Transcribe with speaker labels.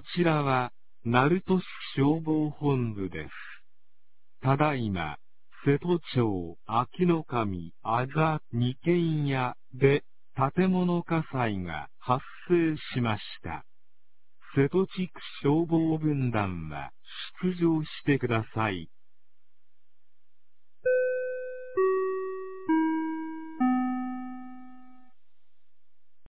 Speaker 1: ちらは、鳴門市消防本部です。ただいま、瀬戸町秋の上あざ2軒家で建物火災が発生しました。瀬戸地区消防分団は出場してください。